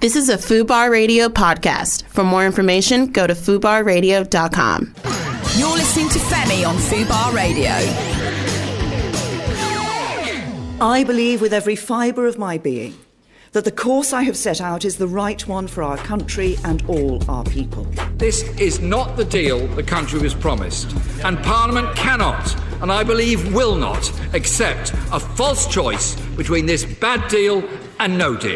This is a FUBAR Radio podcast. For more information, go to FUBARradio.com. You're listening to Femi on FUBAR Radio. I believe with every fibre of my being that the course I have set out is the right one for our country and all our people. This is not the deal the country was promised, and Parliament cannot, and I believe will not, accept a false choice between this bad deal and no deal.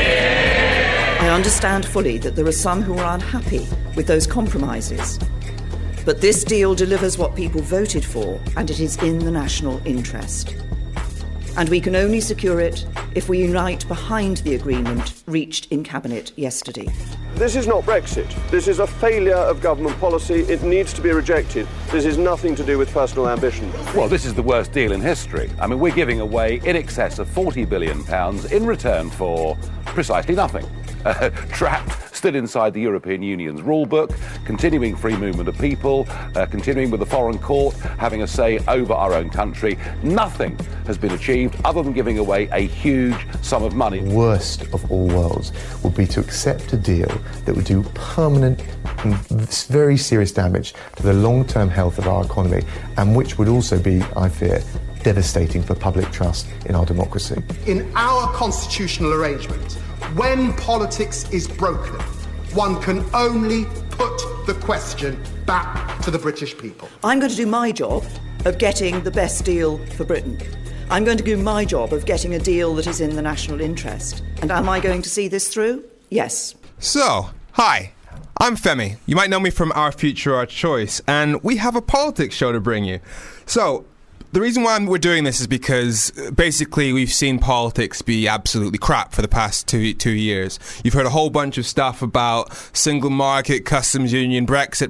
I understand fully that there are some who are unhappy with those compromises. But this deal delivers what people voted for, and it is in the national interest. And we can only secure it if we unite behind the agreement reached in Cabinet yesterday. This is not Brexit. This is a failure of government policy. It needs to be rejected. This is nothing to do with personal ambition. Well, this is the worst deal in history. I mean, we're giving away in excess of £40 billion in return for precisely nothing. Trapped still inside the European Union's rule book, continuing free movement of people, continuing with the foreign court having a say over our own country. Nothing has been achieved other than giving away a huge sum of money. Worst of all worlds would be to accept a deal that would do permanent and very serious damage to the long-term health of our economy, and which would also be, I fear, devastating for public trust in our democracy. In our constitutional arrangement, when politics is broken, one can only put the question back to the British people. I'm going to do my job of getting the best deal for Britain. I'm going to do my job of getting a deal that is in the national interest. And am I going to see this through? Yes. So, hi, I'm Femi. You might know me from Our Future, Our Choice, and we have a politics show to bring you. So, the reason why we're doing this is because basically we've seen politics be absolutely crap for the past two years. You've heard a whole bunch of stuff about single market, customs union, Brexit,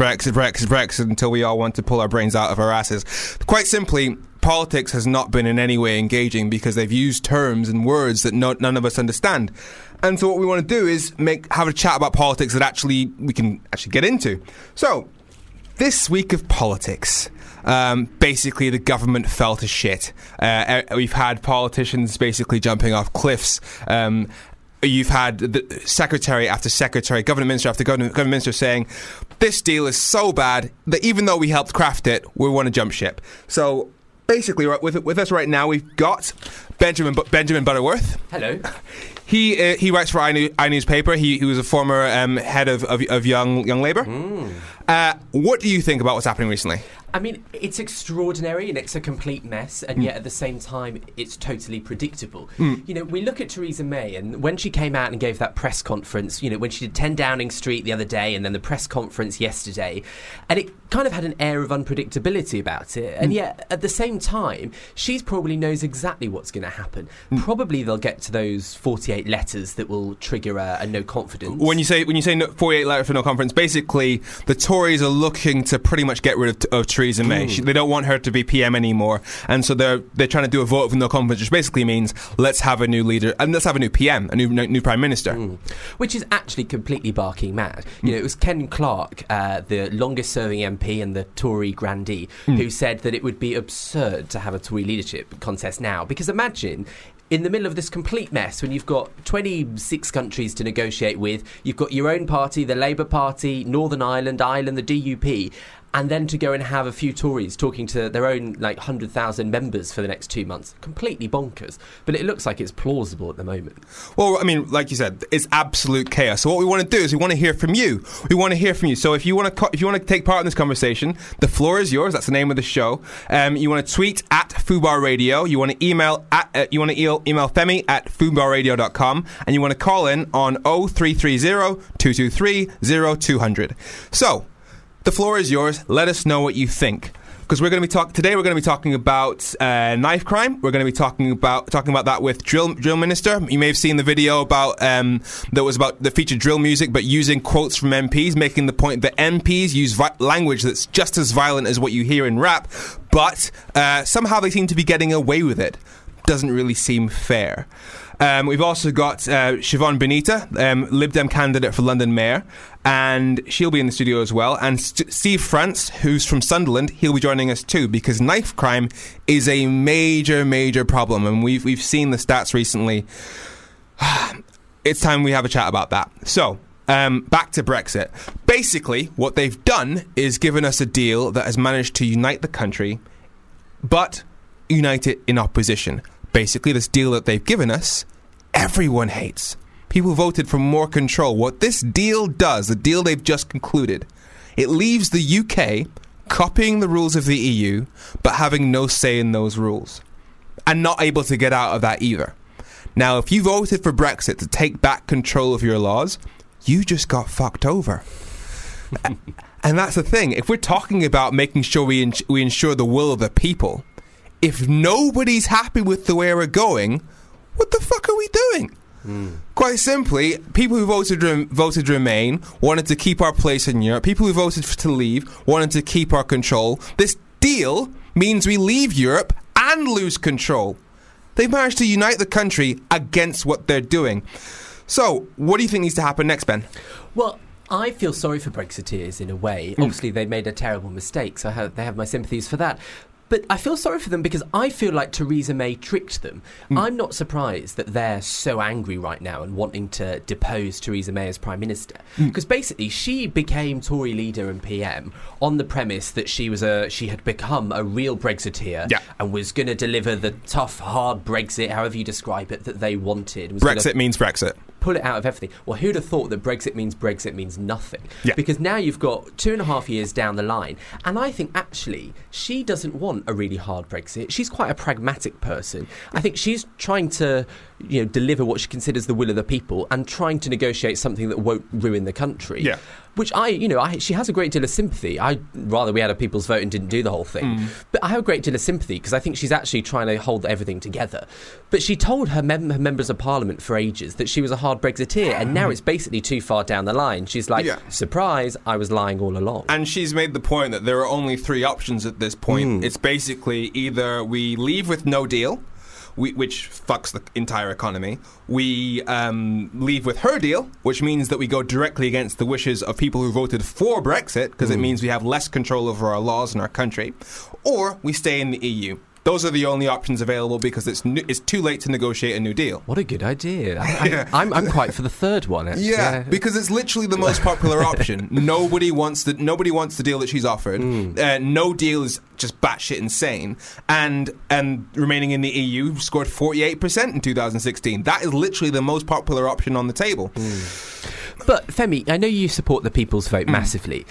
until we all want to pull our brains out of our asses. Quite simply, politics has not been in any way engaging because they've used terms and words that none of us understand. And so what we want to do is have a chat about politics that we can actually get into. So, this week of politics. Basically, the government fell to shit. We've had politicians basically jumping off cliffs. You've had the secretary after secretary, government minister after government minister saying, this deal is so bad that even though we helped craft it, we want to jump ship. So, basically, with us right now, we've got Benjamin Butterworth. Hello. He writes for iNewspaper. He was a former head of Young Labour. What do you think about what's happening recently? I mean, it's extraordinary and it's a complete mess, and yet at the same time, it's totally predictable. You know, we look at Theresa May, and when she came out and gave that press conference, you know, when she did 10 Downing Street the other day and then the press conference yesterday, and it kind of had an air of unpredictability about it, and yet at the same time, she probably knows exactly what's going to happen. Probably they'll get to those 48 letters that will trigger a no confidence. When you say 48 letters for no confidence, basically the Tories are looking to pretty much get rid of Theresa May. They don't want her to be PM anymore, and so they're trying to do a vote for no confidence, which basically means let's have a new leader and let's have a new PM, a new Prime Minister. Which is actually completely barking mad. You know, it was Ken Clarke, the longest serving MP and the Tory grandee, who said that it would be absurd to have a Tory leadership contest now, because imagine in the middle of this complete mess, when you've got 26 countries to negotiate with, you've got your own party, the Labour Party, Northern Ireland, the DUP, and then to go and have a few Tories talking to their own 100,000 members for the next 2 months. Completely bonkers. But it looks like it's plausible at the moment. Well, I mean, like you said, it's absolute chaos. So what we want to do is we want to hear from you. So if you want to take part in this conversation, the floor is yours. That's the name of the show. You want to tweet at FUBAR Radio. You want to email Femi at fubarradio.com, and you want to call in on 0330 223 0200. So, the floor is yours. Let us know what you think, because we're going to be talking about knife crime. We're going to be talking about that with drill minister. You may have seen the video that featured drill music, but using quotes from MPs, making the point that MPs use language that's just as violent as what you hear in rap, but somehow they seem to be getting away with it. Doesn't really seem fair. We've also got Siobhan Benita, Lib Dem candidate for London Mayor, and she'll be in the studio as well. And Steve France, who's from Sunderland, he'll be joining us too, because knife crime is a major, major problem, and we've seen the stats recently. it's time we have a chat about that. So, back to Brexit. Basically, what they've done is given us a deal that has managed to unite the country, but unite it in opposition. Basically, this deal that they've given us, everyone hates. People voted for more control. What this deal does, the deal they've just concluded, it leaves the UK copying the rules of the EU, but having no say in those rules, and not able to get out of that either. Now, if you voted for Brexit to take back control of your laws, you just got fucked over. And that's the thing. If we're talking about making sure we ensure the will of the people, if nobody's happy with the way we're going, what the fuck are we doing? Quite simply, people who voted Remain wanted to keep our place in Europe. People who voted to leave wanted to keep our control. This deal means we leave Europe and lose control. They've managed to unite the country against what they're doing. So, what do you think needs to happen next, Ben? Well, I feel sorry for Brexiteers in a way. Obviously, they made a terrible mistake, so they have my sympathies for that. But I feel sorry for them because I feel like Theresa May tricked them. I'm not surprised that they're so angry right now and wanting to depose Theresa May as Prime Minister. Because basically she became Tory leader and PM on the premise that she had become a real Brexiteer and was going to deliver the tough, hard Brexit, however you describe it, that they wanted. Brexit means Brexit. Pull it out of everything. Well, who'd have thought that Brexit means nothing? Yeah. Because now you've got 2.5 years down the line, and I think actually she doesn't want a really hard Brexit. She's quite a pragmatic person. I think she's trying to, deliver what she considers the will of the people and trying to negotiate something that won't ruin the country. Yeah. Which she has a great deal of sympathy. I'd rather we had a people's vote and didn't do the whole thing. But I have a great deal of sympathy because I think she's actually trying to hold everything together. But she told her members of parliament for ages that she was a hard Brexiteer, and now it's basically too far down the line. She's like, surprise, I was lying all along. And she's made the point that there are only 3 options at this point. It's basically either we leave with no deal, which fucks the entire economy. We leave with her deal, which means that we go directly against the wishes of people who voted for Brexit, because it means we have less control over our laws in our country. Or we stay in the EU. Those are the only options available because it's too late to negotiate a new deal. What a good idea. I'm quite for the third one, actually. Yeah, because it's literally the most popular option. Nobody wants the deal that she's offered. No deal is just batshit insane. And remaining in the EU scored 48% in 2016. That is literally the most popular option on the table. But, Femi, I know you support the people's vote massively.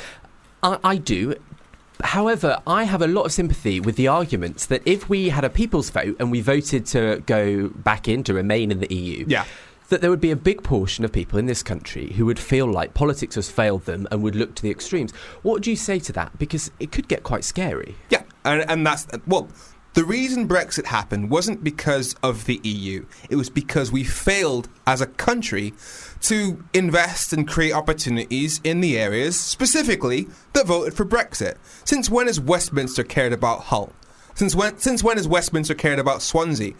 I do. However, I have a lot of sympathy with the arguments that if we had a people's vote and we voted to go back in, to remain in the EU, that there would be a big portion of people in this country who would feel like politics has failed them and would look to the extremes. What would you say to that? Because it could get quite scary. Yeah, and that's... Well, the reason Brexit happened wasn't because of the EU. It was because we failed as a country to invest and create opportunities in the areas, specifically, that voted for Brexit. Since when has Westminster cared about Hull? Since when has Westminster cared about Swansea?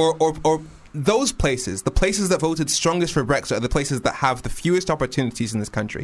Or those places, the places that voted strongest for Brexit are the places that have the fewest opportunities in this country.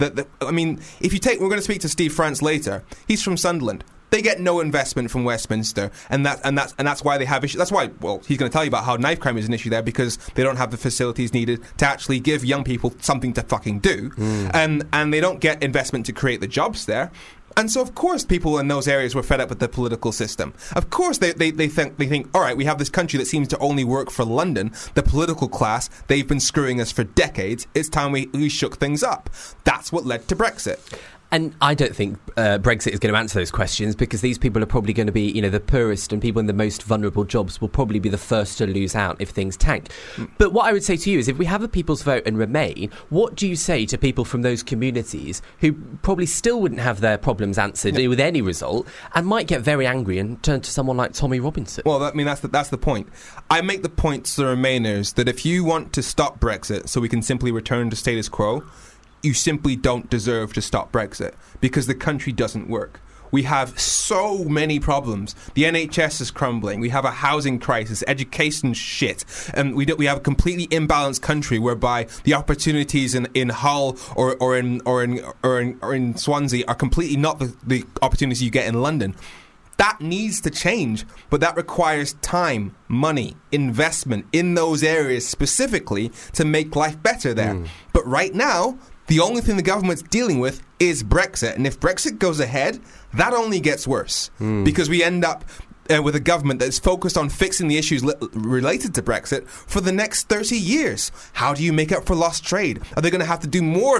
I mean, we're going to speak to Steve France later. He's from Sunderland. They get no investment from Westminster, and that's why they have issues. That's why, well, he's going to tell you about how knife crime is an issue there because they don't have the facilities needed to actually give young people something to fucking do, and they don't get investment to create the jobs there. And so, of course, people in those areas were fed up with the political system. Of course, they think, all right, we have this country that seems to only work for London, the political class. They've been screwing us for decades. It's time we shook things up. That's what led to Brexit. And I don't think Brexit is going to answer those questions because these people are probably going to be, the poorest and people in the most vulnerable jobs will probably be the first to lose out if things tank. But what I would say to you is if we have a people's vote and remain, what do you say to people from those communities who probably still wouldn't have their problems answered with any result and might get very angry and turn to someone like Tommy Robinson? Well, that's the point. I make the point to the Remainers that if you want to stop Brexit so we can simply return to status quo, you simply don't deserve to stop Brexit because the country doesn't work. We have so many problems. The NHS is crumbling. We have a housing crisis, education shit, and we have a completely imbalanced country whereby the opportunities in Hull or in Swansea are completely not the opportunities you get in London. That needs to change, but that requires time, money, investment in those areas specifically to make life better there. But right now, the only thing the government's dealing with is Brexit. And if Brexit goes ahead, that only gets worse because we end up with a government that's focused on fixing the issues related to Brexit for the next 30 years. How do you make up for lost trade? Are they going to have to do more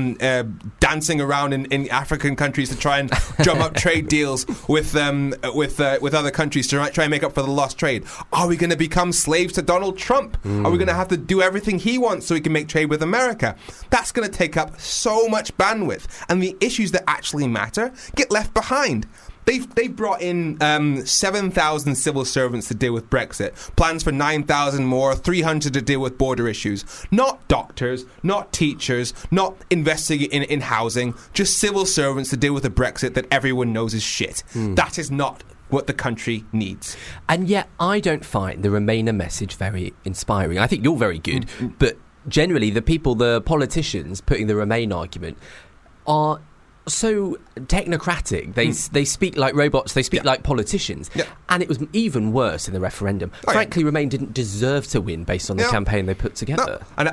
dancing around in African countries to try and drum up trade deals with other countries to try and make up for the lost trade? Are we going to become slaves to Donald Trump? Are we going to have to do everything he wants so he can make trade with America? That's going to take up so much bandwidth, and the issues that actually matter get left behind. They've brought in 7,000 civil servants to deal with Brexit. Plans for 9,000 more, 300 to deal with border issues. Not doctors, not teachers, not investing in housing, just civil servants to deal with a Brexit that everyone knows is shit. That is not what the country needs. And yet, I don't find the Remainer message very inspiring. I think you're very good, but generally the politicians putting the Remain argument are so technocratic. They speak like robots. They speak like politicians. And it was even worse in the referendum. Frankly, Remain didn't deserve to win based on the campaign they put together. And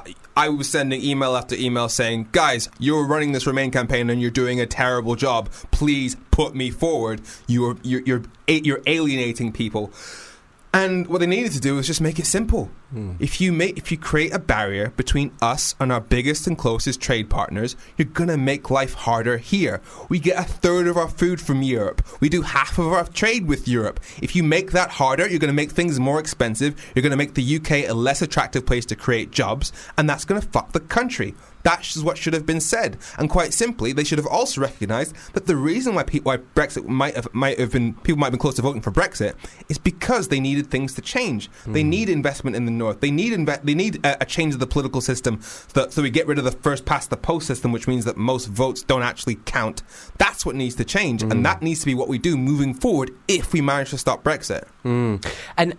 I was sending email after email saying, guys, you're running this Remain campaign and you're doing a terrible job. Please put me forward. You're alienating people. And what they needed to do was just make it simple. If you create a barrier between us and our biggest and closest trade partners, you're going to make life harder here. We get a third of our food from Europe. We do half of our trade with Europe. If you make that harder, you're going to make things more expensive. You're going to make the UK a less attractive place to create jobs, and that's going to fuck the country. That's what should have been said. And quite simply, they should have also recognised that the reason why Brexit might have been close to voting for Brexit is because they needed things to change. They need investment in the north. They need a change of the political system so we get rid of the first past the post system, which means that most votes don't actually count. That's what needs to change, and that needs to be what we do moving forward if we manage to stop Brexit. And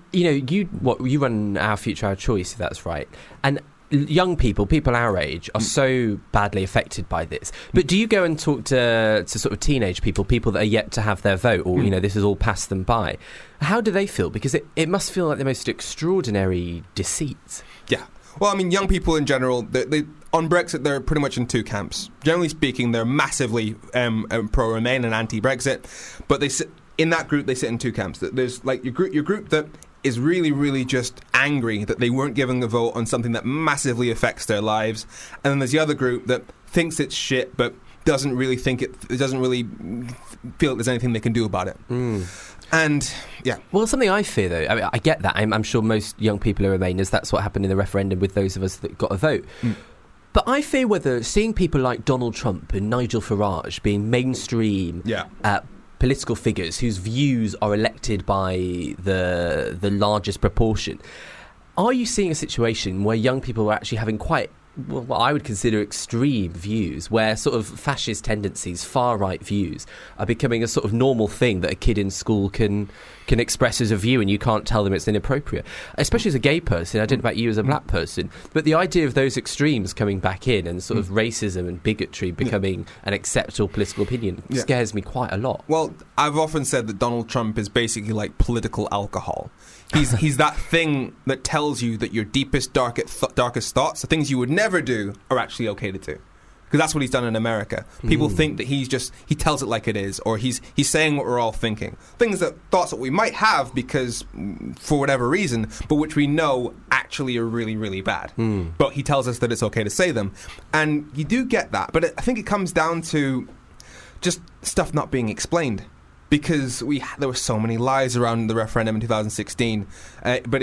you run Our Future, Our Choice, if that's right, and young people our age, are so badly affected by this. But do you go and talk to sort of teenage people that are yet to have their vote, or this has all passed them by? How do they feel? Because it must feel like the most extraordinary deceit. Yeah. Well, I mean, young people in general, they on Brexit, they're pretty much in two camps. Generally speaking, they're massively pro-Remain and anti-Brexit, but in that group, they sit in two camps. There's like your group that is really, really just angry that they weren't giving a vote on something that massively affects their lives. And then there's the other group that thinks it's shit, but doesn't really doesn't really feel like there's anything they can do about it. And, yeah. Well, something I fear, though, I mean, I get that. I'm sure most young people are Remainers. That's what happened in the referendum with those of us that got a vote. But I fear whether seeing people like Donald Trump and Nigel Farage being mainstream political figures whose views are elected by the largest proportion, are you seeing a situation where young people are actually having quite what I would consider extreme views, where sort of fascist tendencies, far-right views, are becoming a sort of normal thing that a kid in school can express as a view, and you can't tell them it's inappropriate? Especially as a gay person, I don't know about you as a black person, but the idea of those extremes coming back in and sort of racism and bigotry becoming an acceptable political opinion scares me quite a lot. Well, I've often said that Donald Trump is basically like political alcohol. He's that thing that tells you that your deepest, darkest thoughts, the things you would never do, are actually okay to do. Because that's what he's done in America. People think that he tells it like it is, or he's saying what we're all thinking. Thoughts that we might have because, for whatever reason, but which we know actually are really, really bad. But he tells us that it's okay to say them. And you do get that, but I think it comes down to just stuff not being explained. Because there were so many lies around the referendum in 2016. But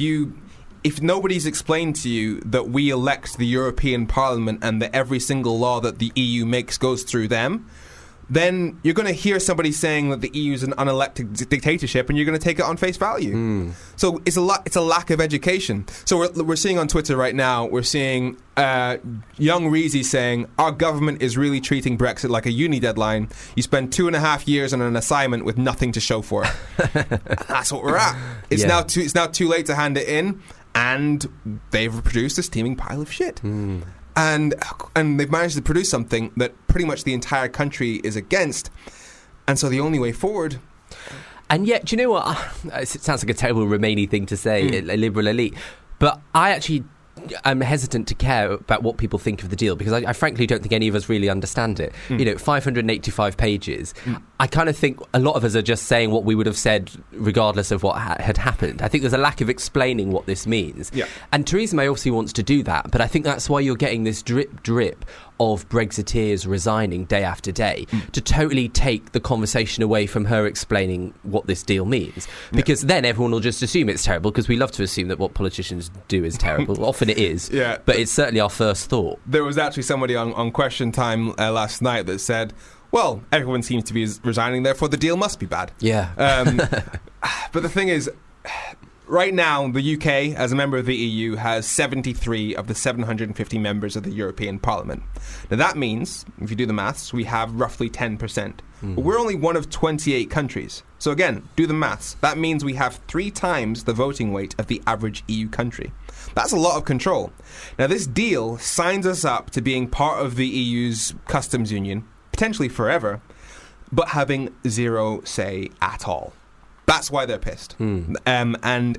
if nobody's explained to you that we elect the European Parliament and that every single law that the EU makes goes through them, then you're going to hear somebody saying that the EU is an unelected dictatorship, and you're going to take it on face value. So it's a lack of education. So we're seeing on Twitter right now, we're seeing young Reezy saying, our government is really treating Brexit like a uni deadline. You spend 2.5 years on an assignment with nothing to show for it. That's what we're at. It's now too late to hand it in, and they've produced a steaming pile of shit. And they've managed to produce something that pretty much the entire country is against. And so the only way forward And yet, do you know what? It sounds like a terrible Romani thing to say, a liberal elite. But I'm hesitant to care about what people think of the deal because I frankly don't think any of us really understand it. 585 pages. I kind of think a lot of us are just saying what we would have said regardless of what had happened. I think there's a lack of explaining what this means. Yeah. And Theresa May obviously wants to do that, but I think that's why you're getting this drip of Brexiteers resigning day after day to totally take the conversation away from her explaining what this deal means. Because then everyone will just assume it's terrible because we love to assume that what politicians do is terrible. Often it is, but it's certainly our first thought. There was actually somebody on Question Time last night that said, well, everyone seems to be resigning, therefore the deal must be bad. Yeah. But the thing is, right now, the UK, as a member of the EU, has 73 of the 750 members of the European Parliament. Now, that means, if you do the maths, we have roughly 10%. But we're only one of 28 countries. So again, do the maths. That means we have 3 times the voting weight of the average EU country. That's a lot of control. Now, this deal signs us up to being part of the EU's customs union, potentially forever, but having zero say at all. That's why they're pissed. And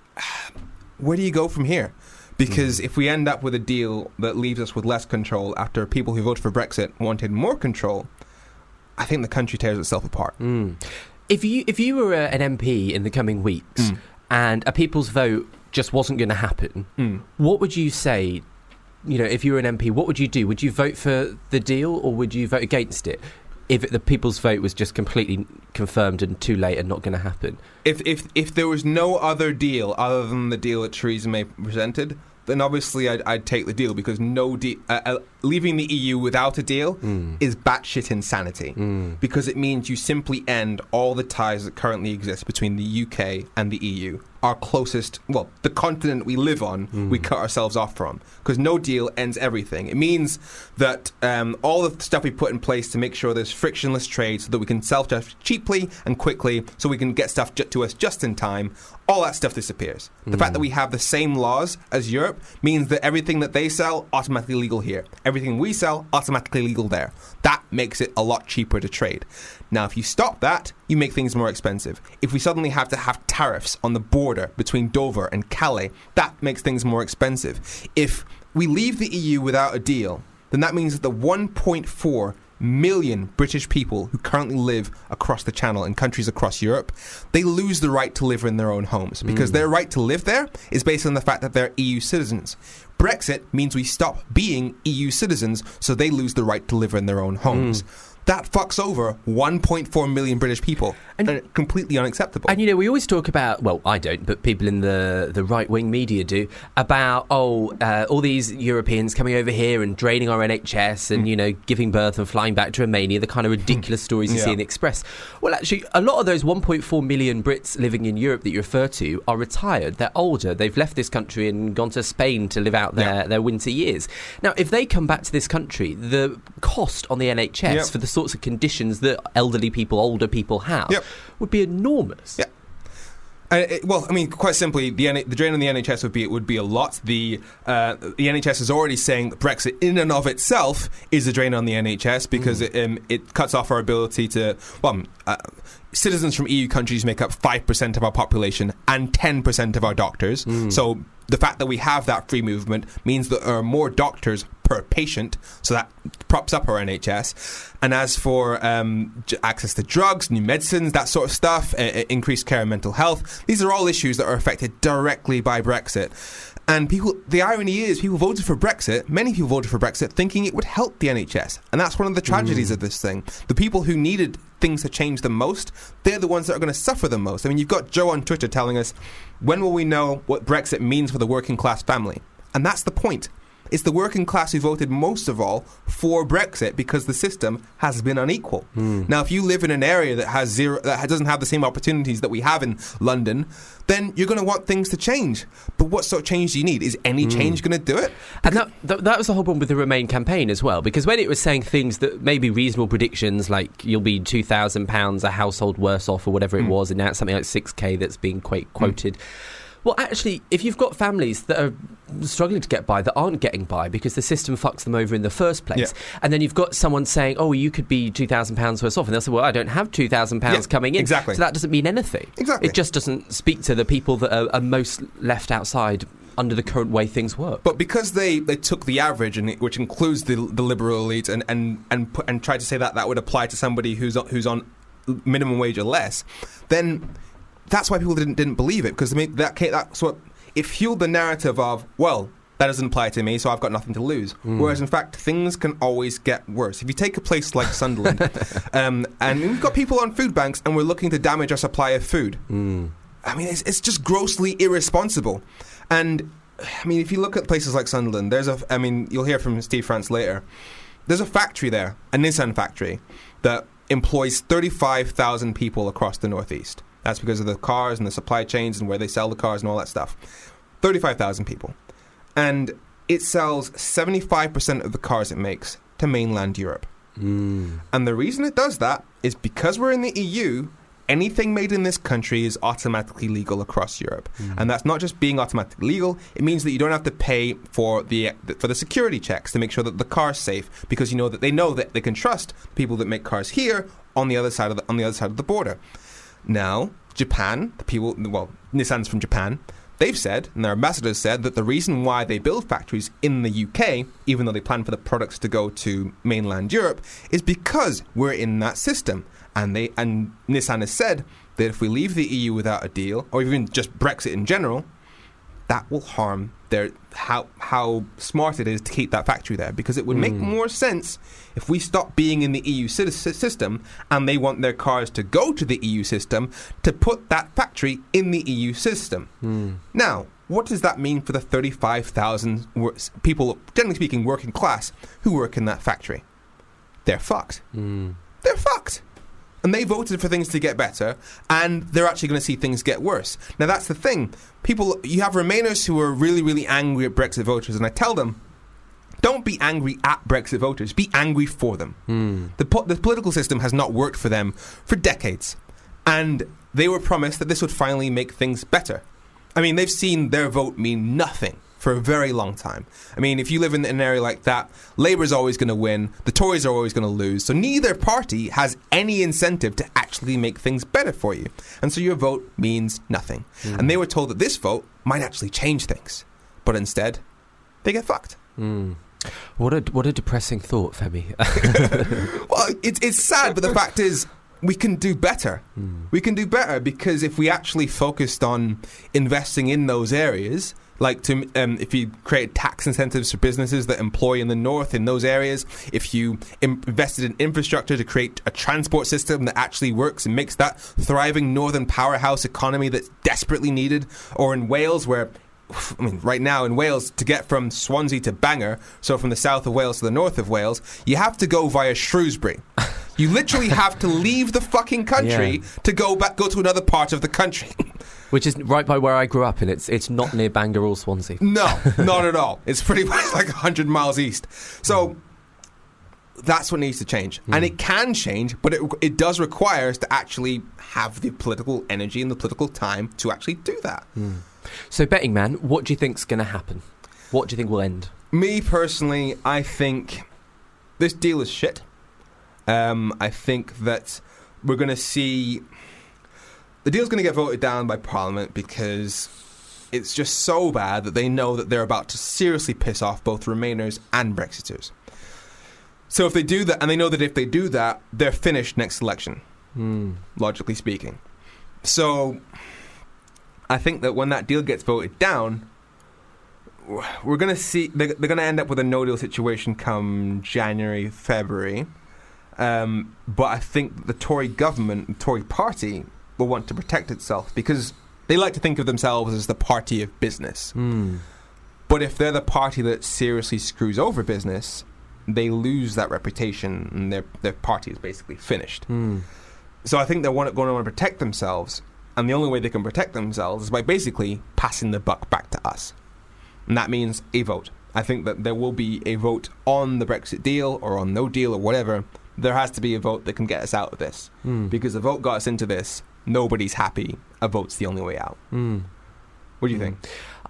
where do you go from here? Because if we end up with a deal that leaves us with less control after people who voted for Brexit wanted more control, I think the country tears itself apart. If you were an MP in the coming weeks and a people's vote just wasn't going to happen, what would you say? If you were an MP, what would you do? Would you vote for the deal or would you vote against it? If the people's vote was just completely confirmed and too late and not going to happen. If there was no other deal other than the deal that Theresa May presented, then obviously I'd take the deal because leaving the EU without a deal is batshit insanity because it means you simply end all the ties that currently exist between the UK and the EU. Our closest, the continent we live on, we cut ourselves off from because no deal ends everything. It means that all the stuff we put in place to make sure there's frictionless trade so that we can sell stuff cheaply and quickly so we can get stuff to us just in time, all that stuff disappears. The fact that we have the same laws as Europe means that everything that they sell, automatically legal here. Everything we sell, automatically legal there. That makes it a lot cheaper to trade. Now, if you stop that, you make things more expensive. If we suddenly have to have tariffs on the border between Dover and Calais, that makes things more expensive. If we leave the EU without a deal, then that means that the 1.4 million British people who currently live across the Channel in countries across Europe, they lose the right to live in their own homes because their right to live there is based on the fact that they're EU citizens. Brexit means we stop being EU citizens, so they lose the right to live in their own homes. That fucks over 1.4 million British people. And completely unacceptable. And, we always talk about, well, I don't, but people in the right-wing media do, about, all these Europeans coming over here and draining our NHS and, giving birth and flying back to Romania, the kind of ridiculous stories you see in the Express. Well, actually, a lot of those 1.4 million Brits living in Europe that you refer to are retired. They're older. They've left this country and gone to Spain to live out their winter years. Now, if they come back to this country, the cost on the NHS for the sorts of conditions that older people have would be enormous. Quite simply, the drain on the NHS would be a lot. The NHS is already saying that Brexit in and of itself is a drain on the NHS because it cuts off our ability to. Citizens from EU countries make up 5% of our population and 10% of our doctors. So the fact that we have that free movement means that there are more doctors per patient, so that props up our NHS. And as for access to drugs, new medicines, that sort of stuff, increased care and mental health, these are all issues that are affected directly by Brexit. And the irony is, people voted for Brexit, many people voted for Brexit thinking it would help the NHS. And that's one of the tragedies of this thing. The people who needed things to change the most, they're the ones that are going to suffer the most. I mean, you've got Joe on Twitter telling us, when will we know what Brexit means for the working class family? And that's the point. It's the working class who voted most of all for Brexit because the system has been unequal. Now, if you live in an area that doesn't have the same opportunities that we have in London, then you're going to want things to change. But what sort of change do you need? Is any change going to do it? And that was the whole problem with the Remain campaign as well, because when it was saying things that may be reasonable predictions, like you'll be £2,000 a household worse off or whatever it was, and now it's something like 6k that's being quoted. Well, actually, if you've got families that are struggling to get by, that aren't getting by because the system fucks them over in the first place, and then you've got someone saying, oh, you could be £2,000 worse off, and they'll say, well, I don't have £2,000 coming in. Exactly. So that doesn't mean anything. Exactly. It just doesn't speak to the people that are most left outside under the current way things work. But because they took the average, which includes the liberal elite, and tried to say that would apply to somebody who's on minimum wage or less, then that's why people didn't believe it, because that's what it fueled the narrative of, well, that doesn't apply to me, so I've got nothing to lose. Whereas in fact, things can always get worse. If you take a place like Sunderland, and we've got people on food banks, and we're looking to damage our supply of food. I mean, it's just grossly irresponsible. And I mean, if you look at places like Sunderland, you'll hear from Steve France later. There's a factory there, a Nissan factory, that employs 35,000 people across the northeast. That's because of the cars and the supply chains and where they sell the cars and all that stuff. 35,000 people. And it sells 75% of the cars it makes to mainland Europe. And the reason it does that is because we're in the EU, anything made in this country is automatically legal across Europe. And that's not just being automatically legal, it means that you don't have to pay for the security checks to make sure that the car's safe, because they know that they can trust people that make cars here on the other side of the border. Now, Japan, Nissan's from Japan, they've said, and their ambassadors said, that the reason why they build factories in the UK, even though they plan for the products to go to mainland Europe, is because we're in that system. And Nissan has said that if we leave the EU without a deal, or even just Brexit in general, that will harm how smart it is to keep that factory there. Because it would make more sense if we stop being in the EU system and they want their cars to go to the EU system, to put that factory in the EU system. Now, what does that mean for the 35,000 people, generally speaking, working class, who work in that factory? They're fucked. They're fucked. And they voted for things to get better, and they're actually going to see things get worse. Now, that's the thing. You have Remainers who are really, really angry at Brexit voters, and I tell them, don't be angry at Brexit voters. Be angry for them. The political system has not worked for them for decades, and they were promised that this would finally make things better. I mean, they've seen their vote mean nothing for a very long time. I mean, if you live in an area like that, Labour's always going to win, the Tories are always going to lose, so neither party has any incentive to actually make things better for you. And so your vote means nothing. And they were told that this vote might actually change things. But instead, they get fucked. What a depressing thought, Femi. Well, it's sad, but the fact is, we can do better. We can do better because if we actually focused on investing in those areas, like if you create tax incentives for businesses that employ in the north in those areas, if you invested in infrastructure to create a transport system that actually works and makes that thriving northern powerhouse economy that's desperately needed, or in Wales where, I mean, right now in Wales, to get from Swansea to Bangor, so from the south of Wales to the north of Wales, you have to go via Shrewsbury. You literally have to leave the fucking country to go to another part of the country. Which is right by where I grew up, and it's not near Bangor or Swansea. No, not at all. It's pretty much like 100 miles east. So that's what needs to change. And it can change, but it does require us to actually have the political energy and the political time to actually do that. So, Betting Man, what do you think's going to happen? What do you think will end? Me, personally, I think this deal is shit. I think that we're going to see... The deal's going to get voted down by Parliament because it's just so bad that they know that they're about to seriously piss off both Remainers and Brexiters. So if they do that, and they know that if they do that, they're finished next election, logically speaking. So I think that when that deal gets voted down, we're going to see... They're going to end up with a no-deal situation come January, February. But I think the Tory government, the Tory party... will want to protect itself because they like to think of themselves as the party of business. But if they're the party that seriously screws over business, they lose that reputation and their party is basically finished. So I think they're going to want to protect themselves, and the only way they can protect themselves is by basically passing the buck back to us. And that means a vote. I think that there will be a vote on the Brexit deal or on no deal or whatever. There has to be a vote that can get us out of this. Because the vote got us into this. Nobody's happy. A vote's the only way out. What do you think?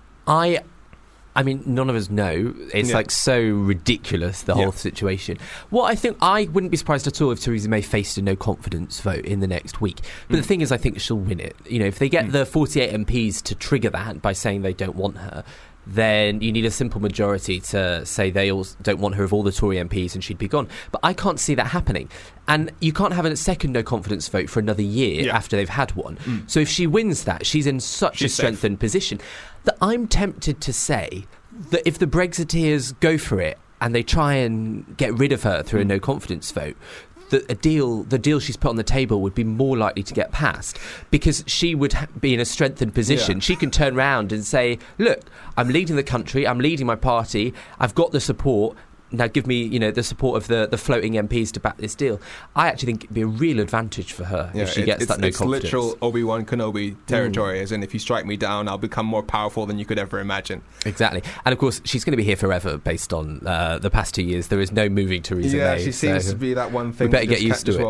I mean, none of us know. It's like so ridiculous, the whole situation. What I think, I wouldn't be surprised at all if Theresa May faced a no confidence vote in the next week. But the thing is, I think she'll win it. You know, if they get the 48 MPs to trigger that by saying they don't want her, then you need a simple majority to say they all don't want her of all the Tory MPs and she'd be gone. But I can't see that happening. And you can't have a second no-confidence vote for another year after they've had one. So if she wins that, she's in such a strengthened position that I'm tempted to say that if the Brexiteers go for it and they try and get rid of her through a no-confidence vote, that the deal she's put on the table would be more likely to get passed because she would be in a strengthened position. She can turn around and say, look, I'm leading the country, I'm leading my party, I've got the support, now give me, the support of the floating MPs to back this deal. I actually think it'd be a real advantage for her if she gets that no confidence. It's literal Obi-Wan Kenobi territory, as in if you strike me down, I'll become more powerful than you could ever imagine. Exactly. And of course, she's going to be here forever based on the past 2 years. There is no moving Theresa May. Yeah, she seems to be that one thing. We better get used to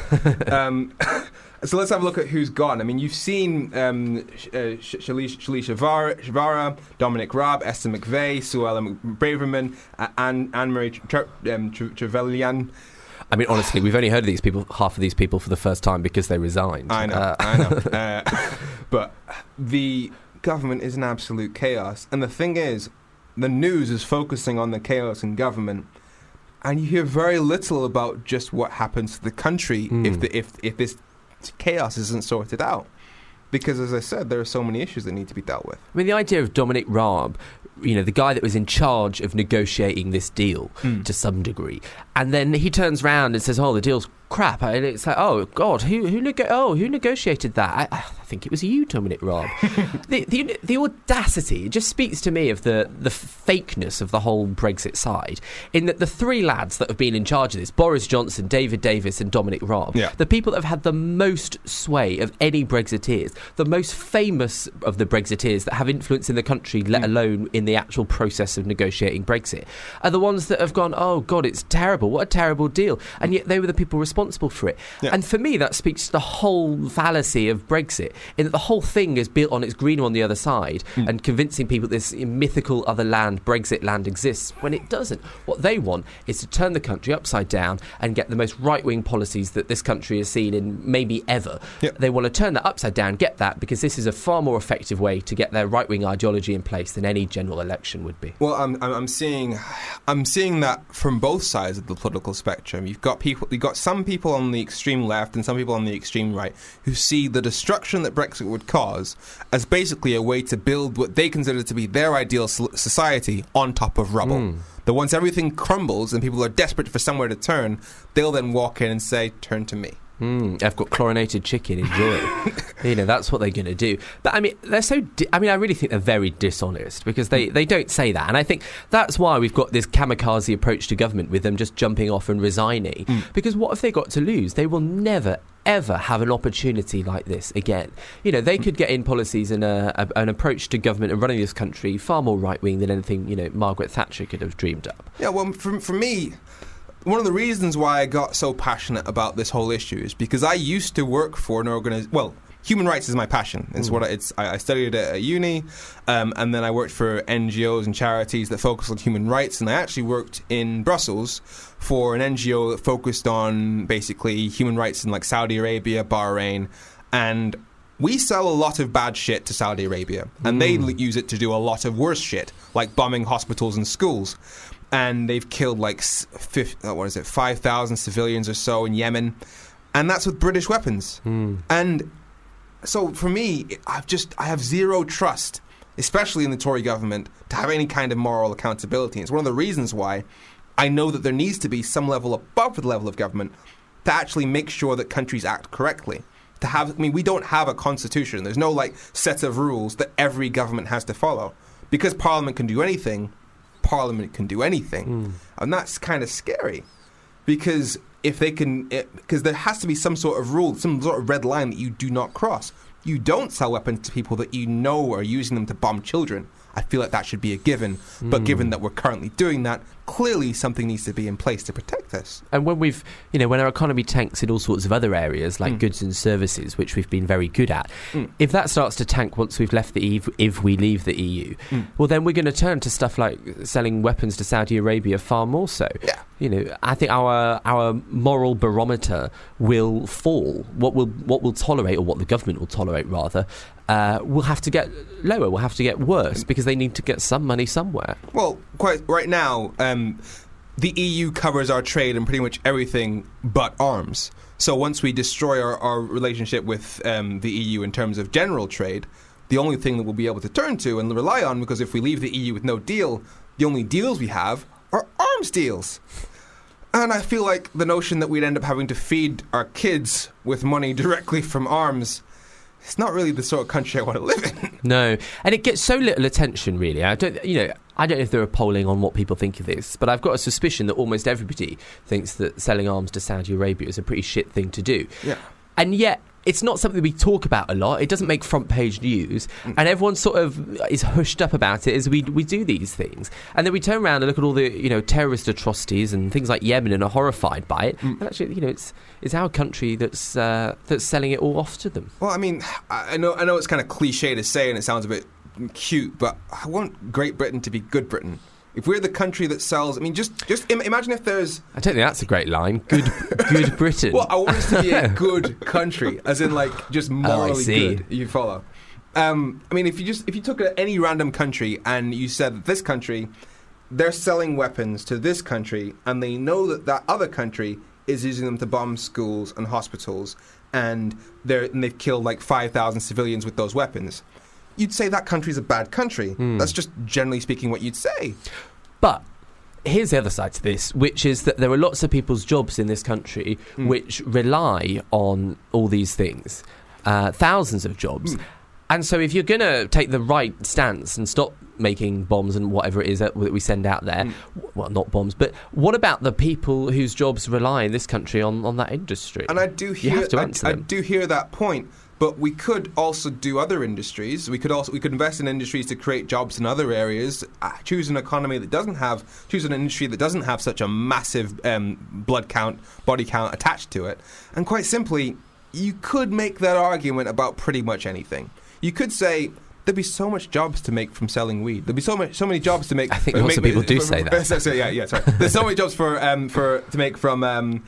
it. So let's have a look at who's gone. I mean, you've seen Shalisha Shavara, Dominic Raab, Esther McVeigh, Suella Braverman, Anne-Marie Trevelyan. I mean, honestly, we've only heard of half of these people for the first time because they resigned. I know. But the government is in absolute chaos. And the thing is, the news is focusing on the chaos in government. And you hear very little about just what happens to the country if this chaos isn't sorted out, because as I said, there are so many issues that need to be dealt with. I mean, the idea of Dominic Raab, the guy that was in charge of negotiating this deal to some degree, and then he turns around and says, oh, the deal's crap, and it's like, oh God, who negotiated that? I think it was you, Dominic Raab. the audacity, it just speaks to me of the fakeness of the whole Brexit side, in that the three lads that have been in charge of this, Boris Johnson, David Davis and Dominic Raab, the people that have had the most sway of any Brexiteers, the most famous of the Brexiteers that have influence in the country, let alone in the actual process of negotiating Brexit, are the ones that have gone, oh God, it's terrible, what a terrible deal, and yet they were the people responsible for it. And for me, that speaks to the whole fallacy of Brexit, in that the whole thing is built on its green on the other side and convincing people this mythical other land, Brexit land, exists when it doesn't. What they want is to turn the country upside down and get the most right-wing policies that this country has seen in maybe ever. They want to turn that upside down, get that, because this is a far more effective way to get their right-wing ideology in place than any general election would be. Well, I'm seeing that from both sides of the political spectrum. You've got some people on the extreme left and some people on the extreme right who see the destruction that Brexit would cause as basically a way to build what they consider to be their ideal society on top of rubble. That once everything crumbles and people are desperate for somewhere to turn, they'll then walk in and say, turn to me. I've got chlorinated chicken, enjoy it. That's what they're going to do. But I mean, they're so. I really think they're very dishonest because they don't say that, and I think that's why we've got this kamikaze approach to government with them just jumping off and resigning. Because what have they got to lose? They will never ever have an opportunity like this again. They could get in policies and an approach to government and running this country far more right wing than anything Margaret Thatcher could have dreamed up. Yeah, well, for me, one of the reasons why I got so passionate about this whole issue is because I used to work for an organization. Well, human rights is my passion. It's what I studied at uni, and then I worked for NGOs and charities that focus on human rights. And I actually worked in Brussels for an NGO that focused on basically human rights in like Saudi Arabia, Bahrain, and we sell a lot of bad shit to Saudi Arabia, and they use it to do a lot of worse shit, like bombing hospitals and schools. And they've killed like 5,000 civilians or so in Yemen, and that's with British weapons. And so for me, I have zero trust, especially in the Tory government, to have any kind of moral accountability. It's one of the reasons why I know that there needs to be some level above the level of government to actually make sure that countries act correctly. We don't have a constitution. There's no set of rules that every government has to follow. Because Parliament can do anything, Parliament can do anything. And that's kind of scary. Because because there has to be some sort of rule, some sort of red line that you do not cross. You don't sell weapons to people that you know are using them to bomb children. I feel like that should be a given. But given that we're currently doing that, clearly something needs to be in place to protect us. And when when our economy tanks in all sorts of other areas like goods and services, which we've been very good at, if that starts to tank once we've left the EU, if we leave the EU, well, then we're going to turn to stuff like selling weapons to Saudi Arabia far more so. Yeah. I think our moral barometer will fall. What we'll tolerate, or what the government will tolerate rather, will have to get lower. Will have to get worse because they need to get some money somewhere. Well, quite right now, the EU covers our trade in pretty much everything but arms. So once we destroy our relationship with the EU in terms of general trade, the only thing that we'll be able to turn to and rely on, because if we leave the EU with no deal, the only deals we have are arms deals. And I feel like the notion that we'd end up having to feed our kids with money directly from arms, it's not really the sort of country I want to live in. No, and it gets so little attention, really. I don't know if there are polling on what people think of this, but I've got a suspicion that almost everybody thinks that selling arms to Saudi Arabia is a pretty shit thing to do. Yeah. And yet, it's not something we talk about a lot. It doesn't make front page news, and everyone sort of is hushed up about it as we do these things. And then we turn around and look at all the terrorist atrocities and things like Yemen and are horrified by it. And actually, it's our country that's selling it all off to them. Well, I mean, I know it's kind of cliche to say, and it sounds a bit cute, but I want Great Britain to be good Britain. If we're the country that sells, I mean, just imagine if there's... I don't think that's a great line. Good Britain. Well, I want us to be a good country, as in, like, just morally good. You follow? I mean, if you took any random country and you said that this country, they're selling weapons to this country, and they know that other country is using them to bomb schools and hospitals, and they've killed like 5,000 civilians with those weapons, you'd say that country's a bad country. That's just generally speaking what you'd say. But here's the other side to this, which is that there are lots of people's jobs in this country which rely on all these things. Thousands of jobs. And so if you're going to take the right stance and stop making bombs and whatever it is that we send out there, well, not bombs, but what about the people whose jobs rely in this country on that industry? And I do hear that point. But we could also do other industries. We could invest in industries to create jobs in other areas. Choose an industry that doesn't have such a massive body count attached to it. And quite simply, you could make that argument about pretty much anything. You could say there'd be so much jobs to make from selling weed. There'd be so many jobs to make. I think lots of people do say that. Sorry. There's so many jobs to make from.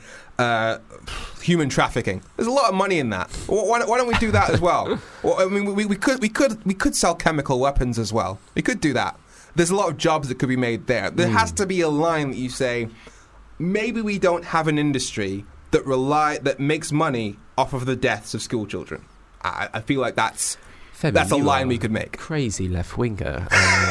Human trafficking. There's a lot of money in that. Why don't we do that as well? Well, I mean, we could sell chemical weapons as well. We could do that. There's a lot of jobs that could be made there. There has to be a line that you say, maybe we don't have an industry that makes money off of the deaths of school children. I feel like that's a line we could make. Crazy left winger.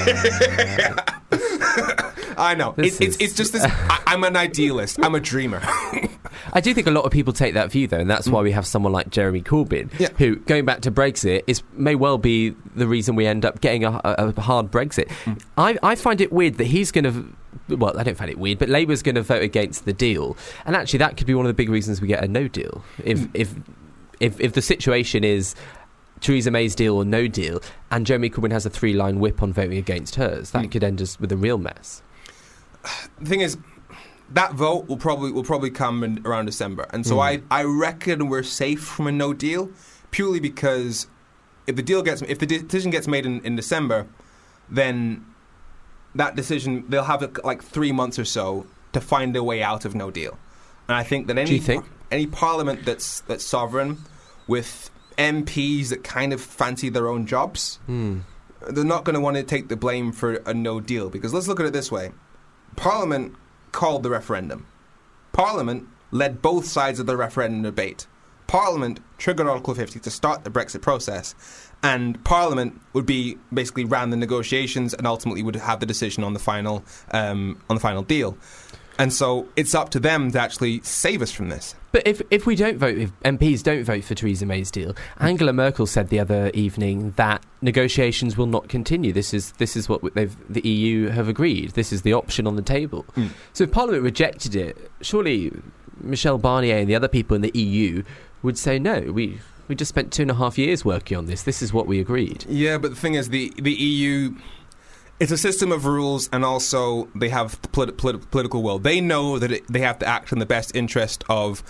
I know. It's just this. I'm an idealist. I'm a dreamer. I do think a lot of people take that view, though, and that's why we have someone like Jeremy Corbyn, who, going back to Brexit, may well be the reason we end up getting a hard Brexit. I find it weird that he's going to... Well, I don't find it weird, but Labour's going to vote against the deal. And actually, that could be one of the big reasons we get a no deal. If the situation is Theresa May's deal or no deal, and Jeremy Corbyn has a 3-line whip on voting against hers, that could end us with a real mess. The thing is, that vote will probably come around December, and so I reckon we're safe from a no deal, purely because if the decision gets made in December, then that decision they'll have like 3 months or so to find a way out of no deal, and I think that any parliament that's sovereign with MPs that kind of fancy their own jobs, they're not going to want to take the blame for a no deal, because let's look at it this way. Parliament called the referendum. Parliament led both sides of the referendum debate. Parliament triggered Article 50 to start the Brexit process, and Parliament would be basically ran the negotiations and ultimately would have the decision on the final deal. And so it's up to them to actually save us from this. But if MPs don't vote for Theresa May's deal, Angela Merkel said the other evening that negotiations will not continue. This is what the EU have agreed. This is the option on the table. So if Parliament rejected it, surely Michel Barnier and the other people in the EU would say, no, we just spent 2.5 years working on this. This is what we agreed. Yeah, but the thing is, the EU... It's a system of rules, and also they have the political will. They know that they have to act in the best interest of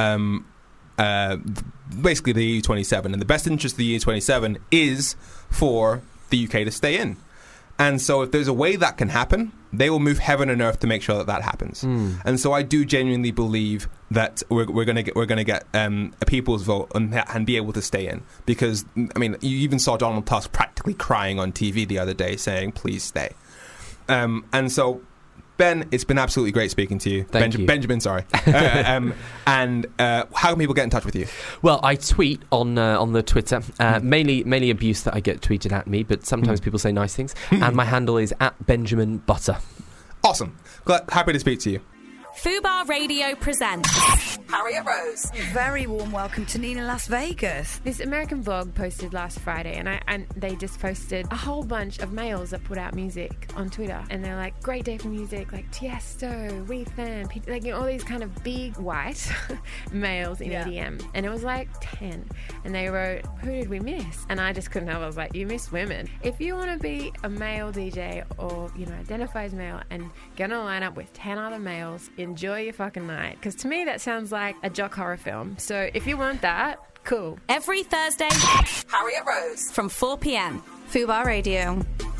basically the EU27, and the best interest of the EU27 is for the UK to stay in. And so if there's a way that can happen, they will move heaven and earth to make sure that happens. And so I do genuinely believe that we're going to get a people's vote and be able to stay in. Because, I mean, you even saw Donald Tusk practically crying on TV the other day saying, please stay. And so, Ben, it's been absolutely great speaking to you. Thank you. Benjamin, sorry. And how can people get in touch with you? Well, I tweet on the Twitter, mainly abuse that I get tweeted at me, but sometimes people say nice things. And my handle is @BenjaminButter. Awesome. Happy to speak to you. Fubar Radio presents Harriet Rose. Very warm welcome to Nina Las Vegas. This American Vlog posted last Friday, and they just posted a whole bunch of males that put out music on Twitter, and they're like, great day for music, like Tiesto, Weefan, like, you know, all these kind of big white males in EDM, and it was like 10, and they wrote, who did we miss? And I just couldn't help. I was like, you missed women. If you want to be a male DJ, or, you know, identify as male and get on a lineup with 10 other males, enjoy your fucking night. Because to me, that sounds like a jock horror film. So if you want that, cool. Every Thursday, Harriet Rose from 4 p.m. Fubar Radio.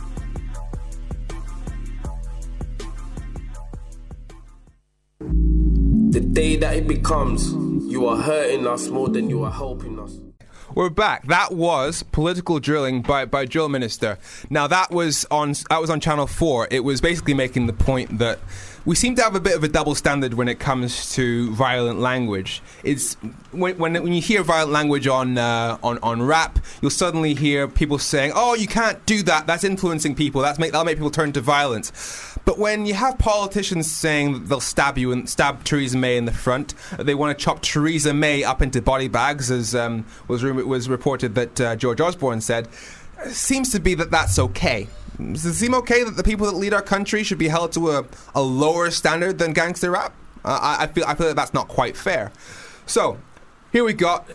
The day that it becomes, you are hurting us more than you are helping us. We're back. That was Political Drilling by Drill Minister. Now that was on Channel 4. It was basically making the point that we seem to have a bit of a double standard when it comes to violent language. It's when you hear violent language on rap, you'll suddenly hear people saying, "Oh, you can't do that. That's influencing people. That'll make people turn to violence." But when you have politicians saying that they'll stab you and stab Theresa May in the front, they want to chop Theresa May up into body bags, as was reported that George Osborne said, it seems to be that that's okay. Does it seem okay that the people that lead our country should be held to a lower standard than gangster rap? I feel that that's not quite fair. So here we got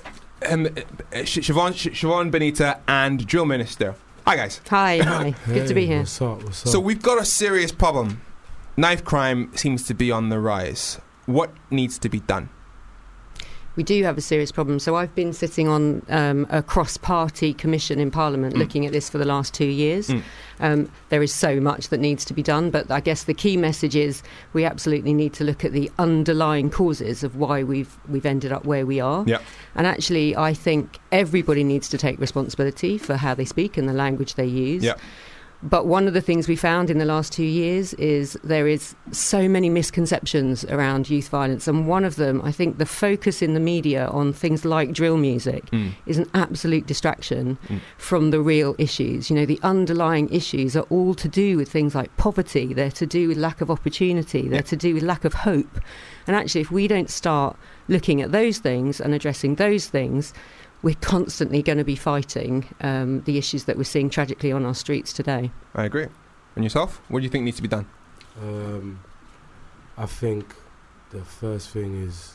Siobhan Benita and Drill Minister. Hi guys. Hi. Good to be here. What's up? So we've got a serious problem. Knife crime seems to be on the rise. What needs to be done? We do have a serious problem. So I've been sitting on a cross-party commission in Parliament looking at this for the last 2 years. There is so much that needs to be done, but I guess the key message is we absolutely need to look at the underlying causes of why we've ended up where we are. Yep. And actually, I think everybody needs to take responsibility for how they speak and the language they use. Yep. But one of the things we found in the last 2 years is there is so many misconceptions around youth violence. And one of them, I think the focus in the media on things like drill music is an absolute distraction from the real issues. You know, the underlying issues are all to do with things like poverty. They're to do with lack of opportunity. They're to do with lack of hope. And actually, if we don't start looking at those things and addressing those things, we're constantly going to be fighting the issues that we're seeing tragically on our streets today. I agree. And yourself? What do you think needs to be done? I think the first thing is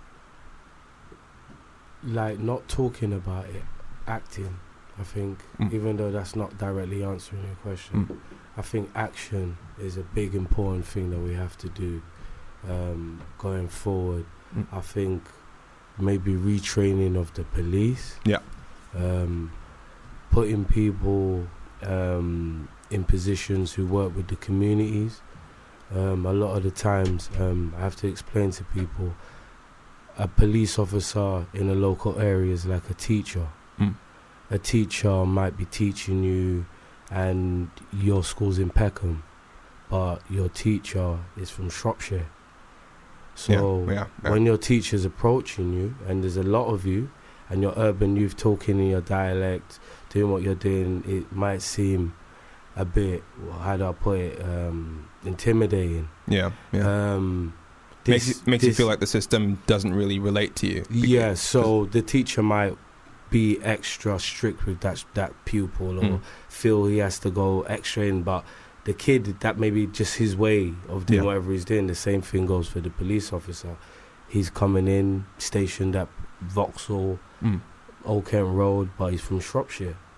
like not talking about it, acting. I think even though that's not directly answering your question, I think action is a big important thing that we have to do going forward. I think maybe retraining of the police. Yeah. Putting people in positions who work with the communities. A lot of the times I have to explain to people a police officer in a local area is like a teacher. A teacher might be teaching you and your school's in Peckham, but your teacher is from Shropshire. So when your teacher's approaching you, and there's a lot of you, and your urban youth talking in your dialect, doing what you're doing, it might seem a bit, how do I put it, intimidating. Makes you feel like the system doesn't really relate to you. Yeah, so the teacher might be extra strict with that pupil, or feel he has to go extra in, but the kid, that may be just his way of doing whatever he's doing. The same thing goes for the police officer. He's coming in, stationed at Vauxhall, Old Kent Road, but he's from Shropshire.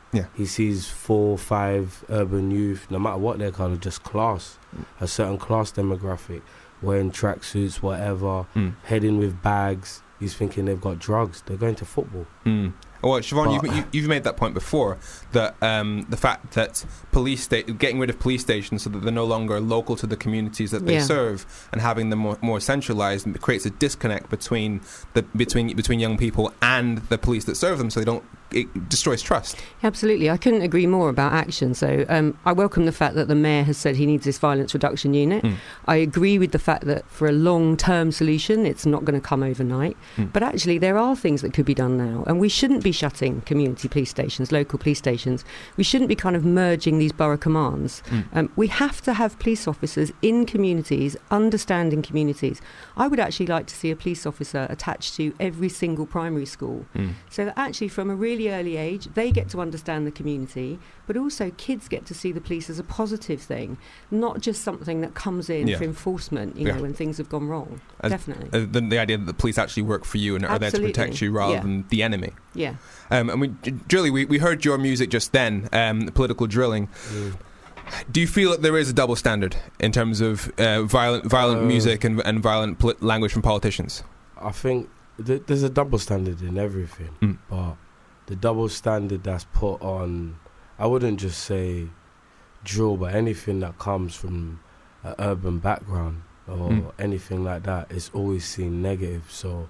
Yeah. He sees 4 or 5 urban youth, no matter what their colour, just class, a certain class demographic, wearing tracksuits, whatever, heading with bags. He's thinking they've got drugs. They're going to football. Well, Siobhan, you've made that point before, that the fact that getting rid of police stations so that they're no longer local to the communities that they serve, and having them more centralised, creates a disconnect between young people and the police that serve them, so it destroys trust. Absolutely. I couldn't agree more about action. So I welcome the fact that the Mayor has said he needs this violence reduction unit. I agree with the fact that for a long-term solution, it's not going to come overnight. But actually, there are things that could be done now. And we shouldn't be shutting community police stations, local police stations. We shouldn't be kind of merging these borough commands. We have to have police officers in communities, understanding communities. I would actually like to see a police officer attached to every single primary school. So that actually from a really early age, they get to understand the community, but also kids get to see the police as a positive thing, not just something that comes in for enforcement, you know, when things have gone wrong. Definitely. The idea that the police actually work for you and are there to protect you rather than the enemy. Yeah. Julie, we heard your music just then, political drilling. Do you feel that there is a double standard in terms of violent music and violent language from politicians? I think there's a double standard in everything, but the double standard that's put on, I wouldn't just say drill, but anything that comes from an urban background or anything like that is always seen negative. So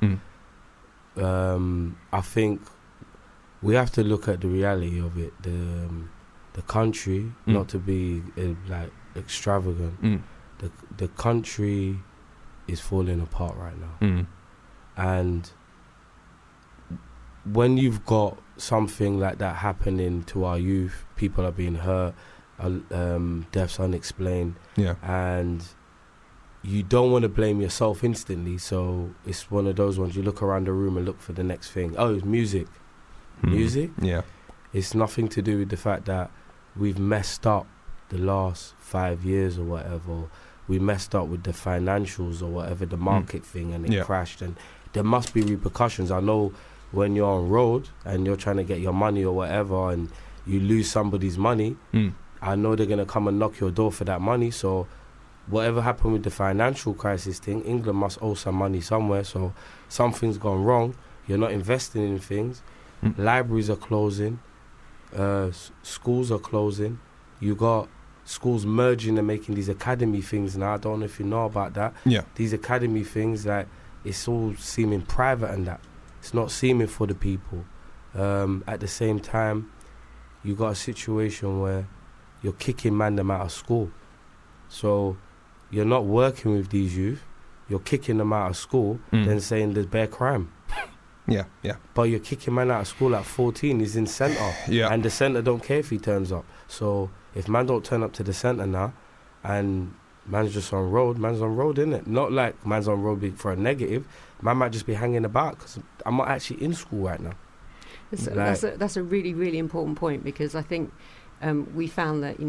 I think we have to look at the reality of it. The country, not to be like extravagant, the country is falling apart right now. And when you've got something like that happening to our youth, people are being hurt, deaths unexplained, and you don't want to blame yourself instantly, so it's one of those ones you look around the room and look for the next thing. Oh, it's music. Music? Yeah. It's nothing to do with the fact that we've messed up the last 5 years or whatever. We messed up with the financials or whatever, the market thing, and it crashed, and there must be repercussions. I know when you're on road and you're trying to get your money or whatever and you lose somebody's money, I know they're going to come and knock your door for that money. So whatever happened with the financial crisis thing, England must owe some money somewhere. So something's gone wrong. You're not investing in things. Libraries are closing. Schools are closing. You got schools merging and making these academy things now. I don't know if you know about that. These academy things, like, it's all seeming private and that. It's not seeming for the people. At the same time, you got a situation where you're kicking them out of school. So you're not working with these youth. You're kicking them out of school, then saying there's bare crime. But you're kicking man out of school at 14. He's in centre. And the centre don't care if he turns up. So if man don't turn up to the centre now, and man's just on road, man's on road, innit? Not like man's on road for a negative. Man might just be hanging about because I'm not actually in school right now. That's a really, really important point, because I think we found that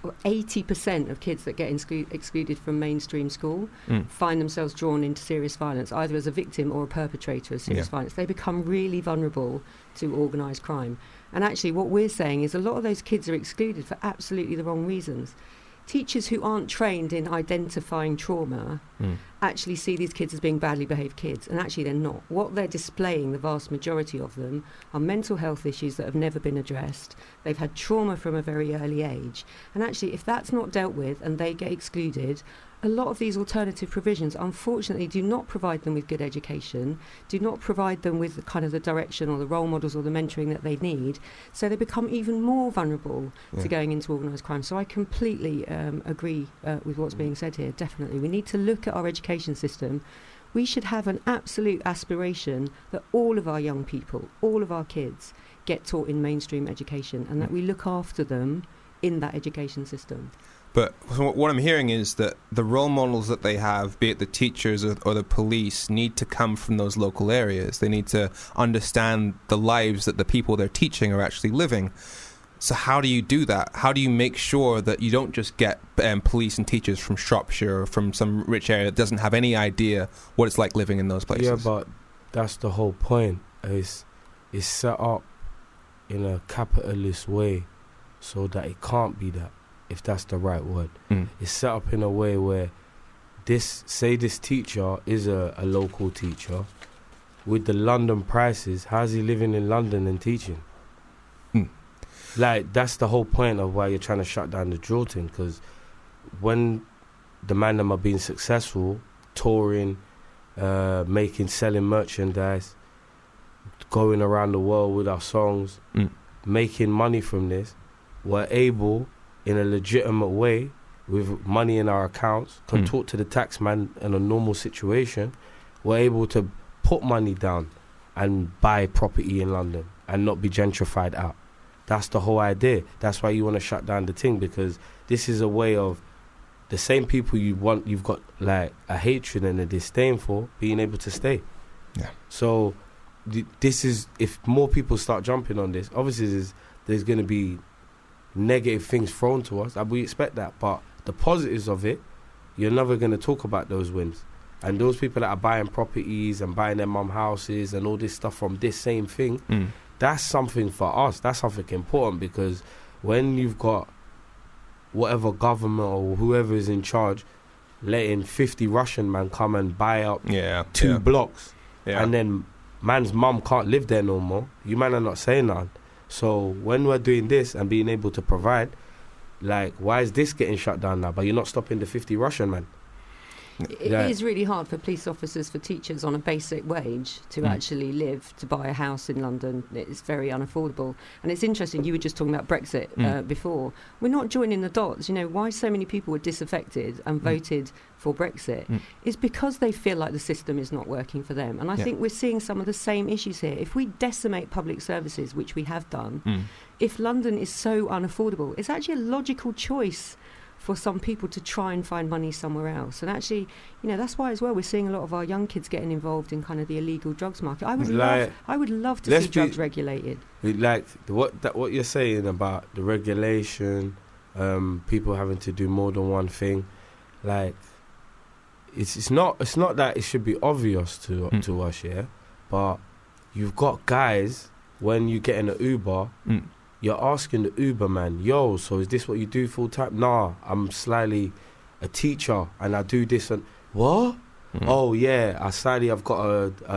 80% of kids that get excluded from mainstream school find themselves drawn into serious violence, either as a victim or a perpetrator of serious violence. They become really vulnerable to organised crime. And actually what we're saying is a lot of those kids are excluded for absolutely the wrong reasons. Teachers who aren't trained in identifying trauma actually see these kids as being badly behaved kids, and actually they're not. What they're displaying, the vast majority of them, are mental health issues that have never been addressed. They've had trauma from a very early age, and actually if that's not dealt with and they get excluded, a lot of these alternative provisions unfortunately do not provide them with good education, do not provide them with the kind of the direction or the role models or the mentoring that they need, so they become even more vulnerable to going into organised crime. So I completely agree with what's being said here. Definitely we need to look at our education system. We should have an absolute aspiration that all of our young people, all of our kids, get taught in mainstream education, and that we look after them in that education system. But what I'm hearing is that the role models that they have, be it the teachers or the police, need to come from those local areas. They need to understand the lives that the people they're teaching are actually living. So how do you do that? How do you make sure that you don't just get police and teachers from Shropshire or from some rich area that doesn't have any idea what it's like living in those places? Yeah, but that's the whole point. It's set up in a capitalist way so that it can't be that, if that's the right word. It's set up in a way where this teacher is a local teacher. With the London prices, how's he living in London and teaching? Like, that's the whole point of why you're trying to shut down the drill thing, because when the man them are being successful, touring, selling merchandise, going around the world with our songs, making money from this, we're able, in a legitimate way, with money in our accounts, can talk to the tax man in a normal situation, we're able to put money down and buy property in London and not be gentrified out. That's the whole idea. That's why you want to shut down the thing, because this is a way of the same people you've got like a hatred and a disdain for being able to stay. Yeah. So this is, if more people start jumping on this, obviously there's going to be negative things thrown to us, and we expect that. But the positives of it, you're never going to talk about those wins. And those people that are buying properties and buying their mum houses and all this stuff from this same thing, that's something for us. That's something important, because when you've got whatever government or whoever is in charge letting 50 Russian man come and buy up 2 blocks, and then man's mum can't live there no more, you man are not saying nothing. So when we're doing this and being able to provide, like, why is this getting shut down now? But you're not stopping the 50 Russian man. It is really hard for police officers, for teachers on a basic wage to actually live, to buy a house in London. It's very unaffordable. And it's interesting, you were just talking about Brexit before. We're not joining the dots. You know, why so many people were disaffected and voted for Brexit is because they feel like the system is not working for them. And I think we're seeing some of the same issues here. If we decimate public services, which we have done, if London is so unaffordable, it's actually a logical choice for some people to try and find money somewhere else. And actually, you know, that's why as well we're seeing a lot of our young kids getting involved in kind of the illegal drugs market. I would love to see drugs regulated. Like what you're saying about the regulation, people having to do more than one thing, like it's not that it should be obvious to us, yeah. But you've got guys, when you get in an Uber, you're asking the Uber man, yo, so is this what you do full time? Nah, I'm slightly a teacher and I do this and what? Oh yeah, I've got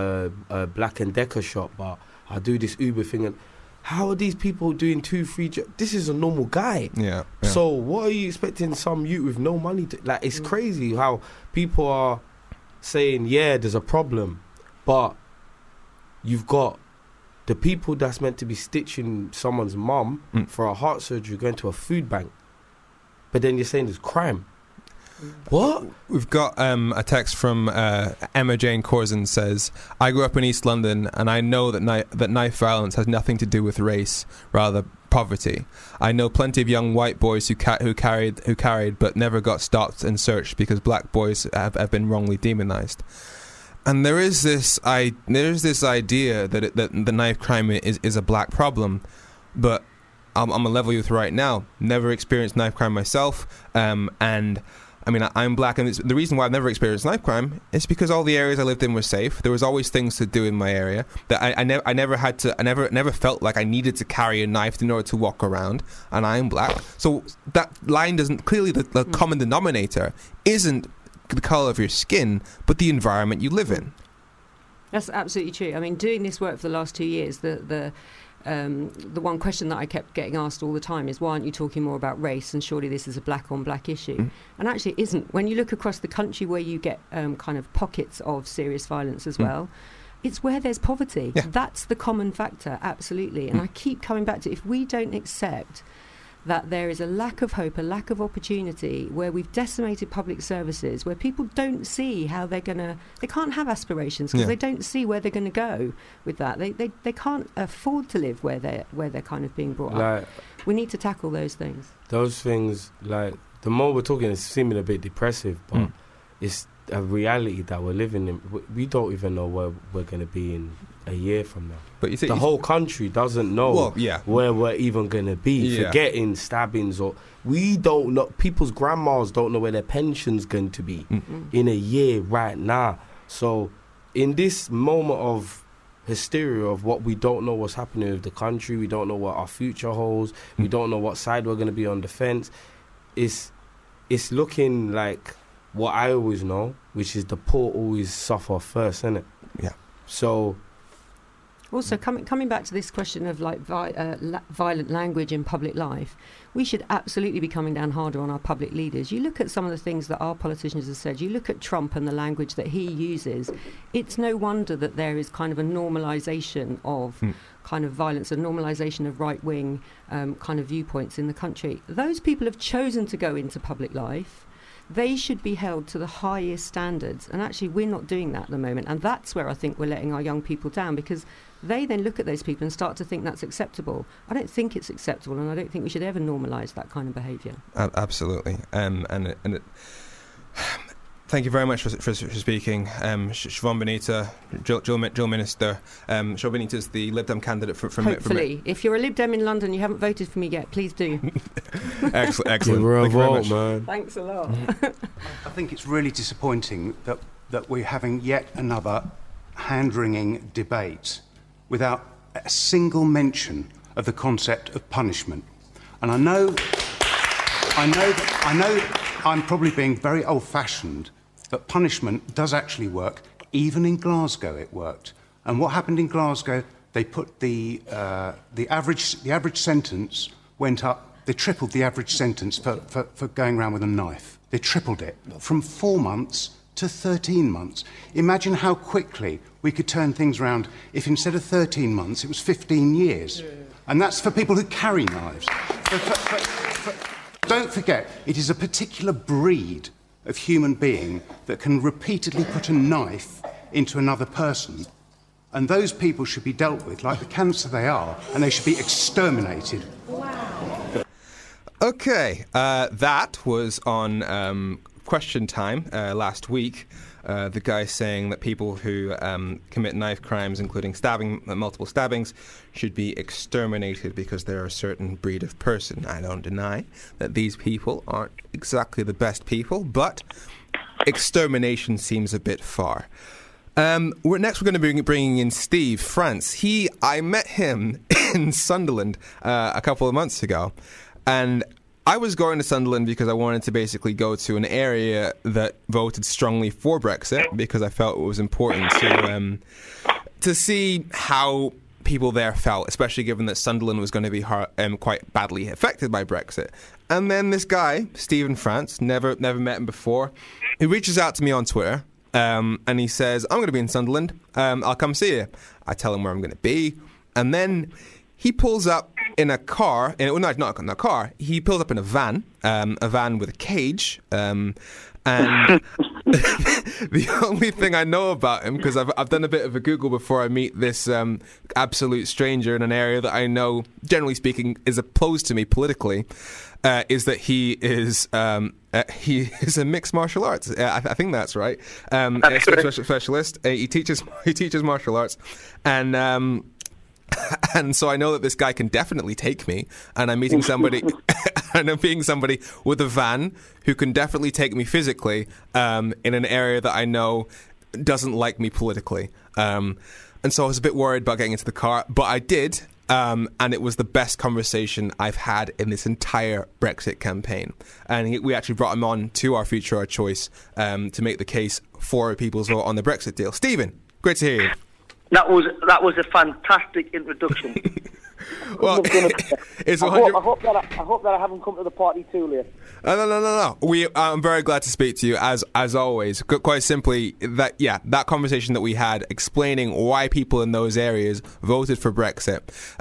a Black & Decker shop, but I do this Uber thing. And how are these people doing 2-3 jobs? This is a normal guy. Yeah. So what are you expecting some youth with no money to, like, it's crazy how people are saying, yeah, there's a problem, but you've got the people that's meant to be stitching someone's mum for a heart surgery going to a food bank. But then you're saying there's crime. What? We've got a text from Emma Jane Corzin says, I grew up in East London and I know that knife violence has nothing to do with race, rather poverty. I know plenty of young white boys who carried but never got stopped and searched because black boys have been wrongly demonized. And there is this idea that the knife crime is a black problem, but I'm a level youth right now. Never experienced knife crime myself, and I mean I'm black, and the reason why I've never experienced knife crime is because all the areas I lived in were safe. There was always things to do in my area that I never felt like I needed to carry a knife in order to walk around. And I'm black, so that line doesn't clearly the common denominator isn't the colour of your skin, but the environment you live in. That's absolutely true. I mean, doing this work for the last 2 years, the one question that I kept getting asked all the time is, why aren't you talking more about race? And surely this is a black-on-black issue. And actually it isn't. When you look across the country where you get kind of pockets of serious violence as well, it's where there's poverty. Yeah. That's the common factor, absolutely. And I keep coming back to, if we don't accept that there is a lack of hope, a lack of opportunity, where we've decimated public services, where people don't see how they can't have aspirations because they don't see where they're going to go with that. They can't afford to live where they're kind of being brought up. We need to tackle those things. Those things, like, the more we're talking, it's seeming a bit depressive, but it's a reality that we're living in. We don't even know where we're going to be in a year from now. But you see, the whole country doesn't know where we're even going to be. Forgetting stabbings, or we don't know. People's grandmas don't know where their pension's going to be in a year right now. So in this moment of hysteria of what we don't know what's happening with the country. We don't know what our future holds. We don't know what side we're going to be on the fence. It's looking like what I always know, which is the poor always suffer first, isn't it? Yeah. So. Also, coming back to this question of like violent language in public life, we should absolutely be coming down harder on our public leaders. You look at some of the things that our politicians have said. You look at Trump and the language that he uses. It's no wonder that there is kind of a normalisation of kind of violence, a normalisation of right-wing kind of viewpoints in the country. Those people have chosen to go into public life. They should be held to the highest standards. And actually, we're not doing that at the moment. And that's where I think we're letting our young people down, because they then look at those people and start to think that's acceptable. I don't think it's acceptable, and I don't think we should ever normalise that kind of behaviour. Absolutely. Thank you very much for speaking. Siobhan Benita, Jill Minister. Siobhan Benita is the Lib Dem candidate from Hopefully. If you're a Lib Dem in London, you haven't voted for me yet, please do. Excellent. Give her a vote, man. Thanks a lot. I think it's really disappointing that we're having yet another hand-wringing debate without a single mention of the concept of punishment. And I know I'm probably being very old-fashioned, but punishment does actually work. Even in Glasgow, it worked. And what happened in Glasgow? They put the average sentence went up. They tripled the average sentence for going around with a knife. They tripled it from 4 months to 13 months. Imagine how quickly we could turn things around if instead of 13 months it was 15 years. And that's for people who carry knives. Don't forget, it is a particular breed of human being that can repeatedly put a knife into another person. And those people should be dealt with like the cancer they are, and they should be exterminated. Wow. Okay, that was on Question Time last week. The guy saying that people who commit knife crimes, including multiple stabbings, should be exterminated because they're a certain breed of person. I don't deny that these people aren't exactly the best people, but extermination seems a bit far. We're going to be bringing in Steve France. I met him in Sunderland a couple of months ago, and I was going to Sunderland because I wanted to basically go to an area that voted strongly for Brexit, because I felt it was important to see how people there felt, especially given that Sunderland was going to be quite badly affected by Brexit. And then this guy, Stephen France, never met him before, he reaches out to me on Twitter, and he says, I'm going to be in Sunderland, I'll come see you. I tell him where I'm going to be, and then he pulls up in a car, not in a car, he pulls up in a van with a cage, and the only thing I know about him, because I've done a bit of a Google before I meet this absolute stranger in an area that I know, generally speaking, is opposed to me politically, is that he is a mixed martial arts. I think that's right. Specialist. He teaches martial arts, and so I know that this guy can definitely take me, and I'm meeting somebody with a van who can definitely take me physically in an area that I know doesn't like me politically. And so I was a bit worried about getting into the car, but I did, and it was the best conversation I've had in this entire Brexit campaign. And we actually brought him on to Our Future, Our Choice to make the case for people's vote on the Brexit deal. Stephen, great to hear you. That was a fantastic introduction. Well, it's I hope that I haven't come to the party too late. No. I'm very glad to speak to you as always. Quite simply, that conversation that we had explaining why people in those areas voted for Brexit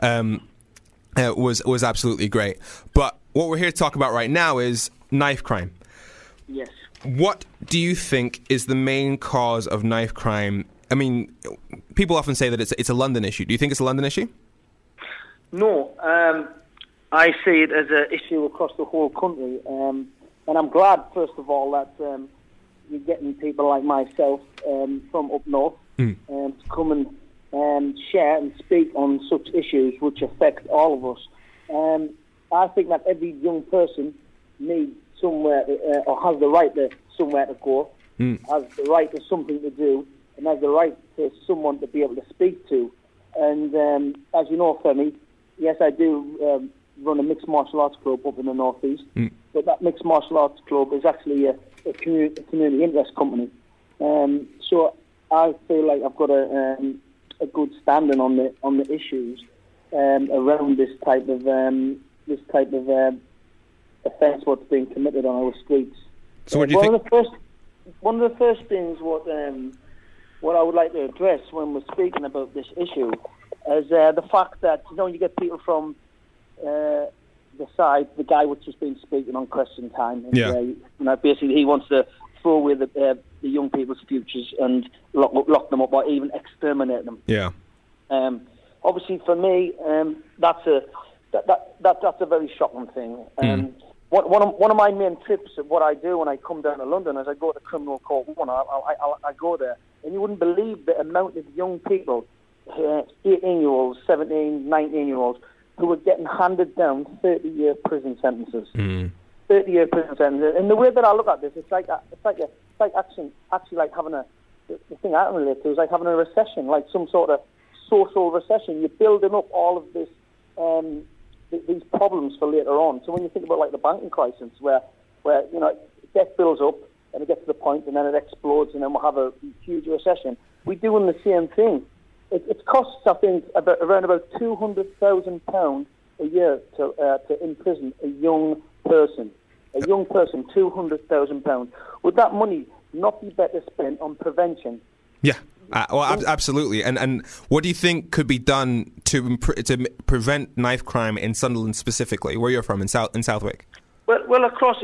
was absolutely great. But what we're here to talk about right now is knife crime. Yes. What do you think is the main cause of knife crime? I mean, people often say that it's a London issue. Do you think it's a London issue? No, I see it as an issue across the whole country, and I'm glad, first of all, that you're getting people like myself from up north to come and share and speak on such issues which affect all of us. I think that every young person needs somewhere or has the right to somewhere to go, has the right to something to do, and has the right to someone to be able to speak to. And as you know, Femi, yes, I do run a mixed martial arts club up in the northeast, but that mixed martial arts club is actually a community interest company. So I feel like I've got a good standing on the issues around this type of offence what's being committed on our streets. So what do you think? One of the first things what I would like to address when we're speaking about this issue is the fact that you get people from the side, the guy which has been speaking on Question Time, and basically he wants to throw away the young people's futures and lock them up or even exterminate them. Yeah. Obviously, for me, that's a very shocking thing. One of my main tips of what I do when I come down to London is I go to Criminal Court 1. I go there, and you wouldn't believe the amount of young people, 18-year-olds, 17, 19-year-olds, who are getting handed down 30-year prison sentences. 30-year prison sentences. And the way that I look at this, it's like actually like having the thing I can relate to is like having a recession, like some sort of social recession. You're building up all of this. These problems for later on. So when you think about like the banking crisis, where debt builds up and it gets to the point and then it explodes and then we'll have a huge recession, we're doing the same thing. It costs, I think, around about £200,000 a year to imprison a young person. A young person, £200,000. Would that money not be better spent on prevention? Yeah. Absolutely. And what do you think could be done to prevent knife crime in Sunderland specifically, where you're from, in Southwick? Well, across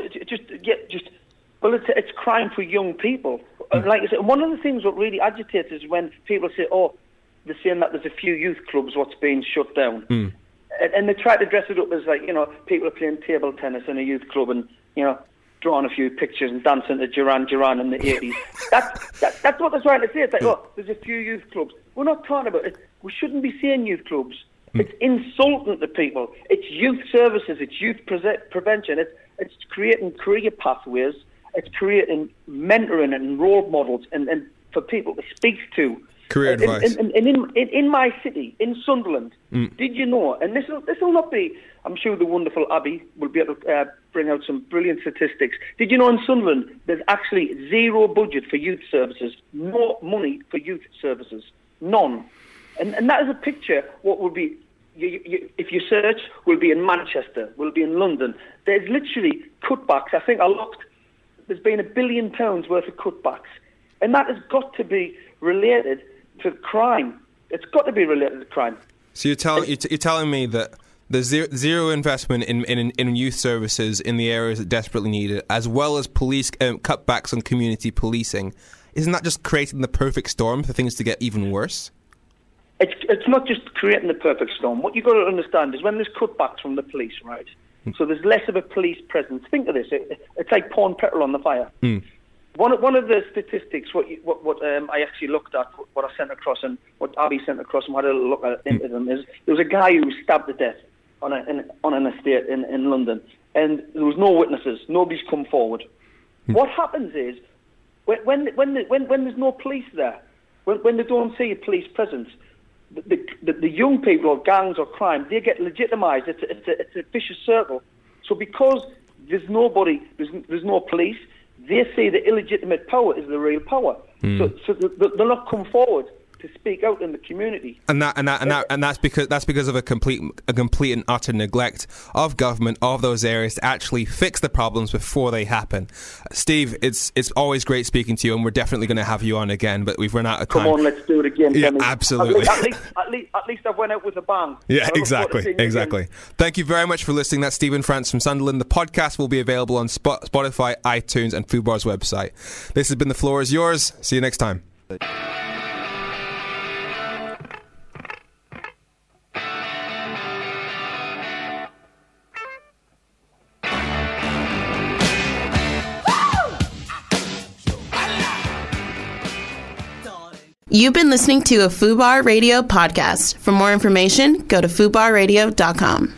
it's crime for young people. Like I said, one of the things that really agitates is when people say, "Oh, they're saying that there's a few youth clubs what's being shut down," and they try to dress it up as like people are playing table tennis in a youth club and drawing a few pictures and dancing to Duran Duran in the 80s. That's what they're trying to say. It's like, there's a few youth clubs. We're not talking about it. We shouldn't be saying youth clubs. It's insulting to people. It's youth services. It's youth prevention. It's creating career pathways. It's creating mentoring and role models and for people to speak to. Career advice. And in my city, in Sunderland, did you know, and this will not be, I'm sure the wonderful Abby will be able to bring out some brilliant statistics. Did you know in Sunderland there's actually zero budget for youth services, no money for youth services, none. And that is a picture what will be, if you search, will be in Manchester, will be in London. There's literally cutbacks. I think there's been £1 billion worth of cutbacks. And that has got to be related to crime. It's got to be related to crime. So you're telling me that there's zero investment in youth services in the areas that desperately need it, as well as police cutbacks on community policing. Isn't that just creating the perfect storm for things to get even worse? It's not just creating the perfect storm. What you've got to understand is when there's cutbacks from the police, right? So there's less of a police presence. Think of this. It's like pouring petrol on the fire. One of the statistics, what I actually looked at, what I sent across and what Abby sent across and what I had a look at into them is there was a guy who was stabbed to death on an estate in London, and there was no witnesses. Nobody's come forward. What happens is when there's no police there, when they don't see a police presence, the young people or gangs or crime, they get legitimised. It's a vicious circle. So because there's nobody, there's no police, they see the illegitimate power is the real power. So they'll not come forward to speak out in the community. And that's because of a complete and utter neglect of government of those areas to actually fix the problems before they happen. Steve, it's always great speaking to you, and we're definitely going to have you on again, but we've run out of time. Come on, let's do it again. Yeah, absolutely. At least I went out with a bang. Yeah, exactly. Thank you very much for listening. That's Stephen France from Sunderland. The podcast will be available on Spotify, iTunes, and Fubar's website. This has been The Floor Is Yours. See you next time. You've been listening to a Fubar Radio podcast. For more information, go to fubarradio.com.